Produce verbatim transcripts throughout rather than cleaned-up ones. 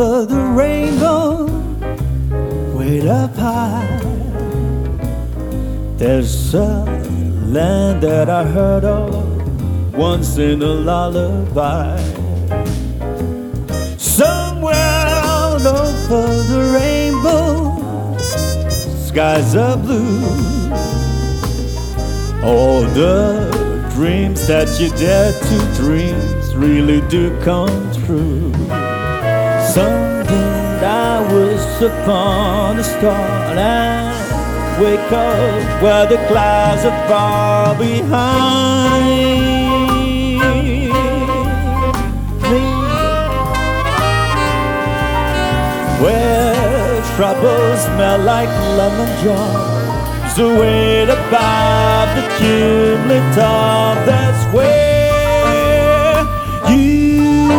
over the rainbow, way up high. There's a land that I heard of once in a lullaby. Somewhere out over the rainbow, skies are blue. All the dreams that you dare to dream really do come true. Someday I wish upon a star and wake up where the clouds are far behind me, where troubles smell like lemon drops, away above the chimney top. That's where you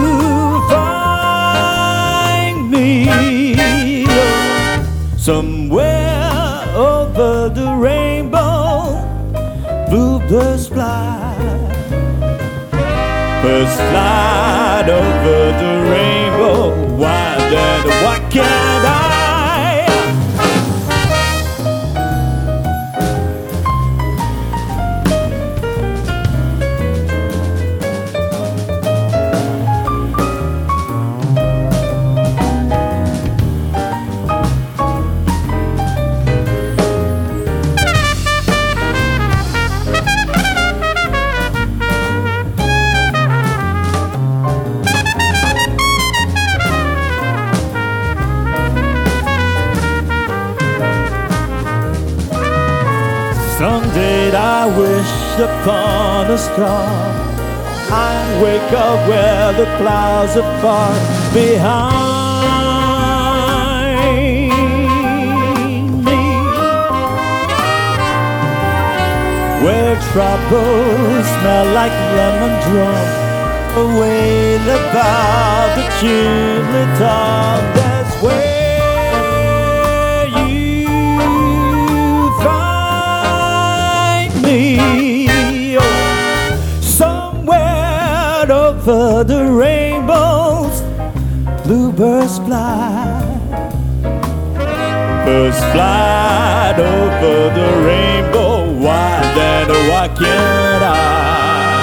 find me, somewhere over the rainbow. Bluebirds fly, birds fly over the rainbow. Why then, why can't I? Someday I wish upon a star, I wake up where the clouds are far behind me, where troubles smell like lemon drops, away above the chimney top. That's where somewhere over the rainbows, bluebirds fly, birds fly over the rainbow. Why then, why can't I?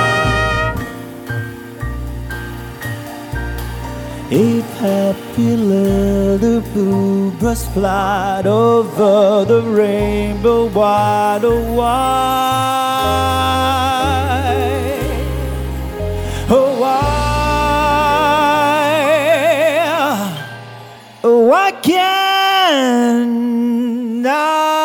If happy little bluebirds fly over the rainbow, why, oh why? Oh why? Oh why can't I?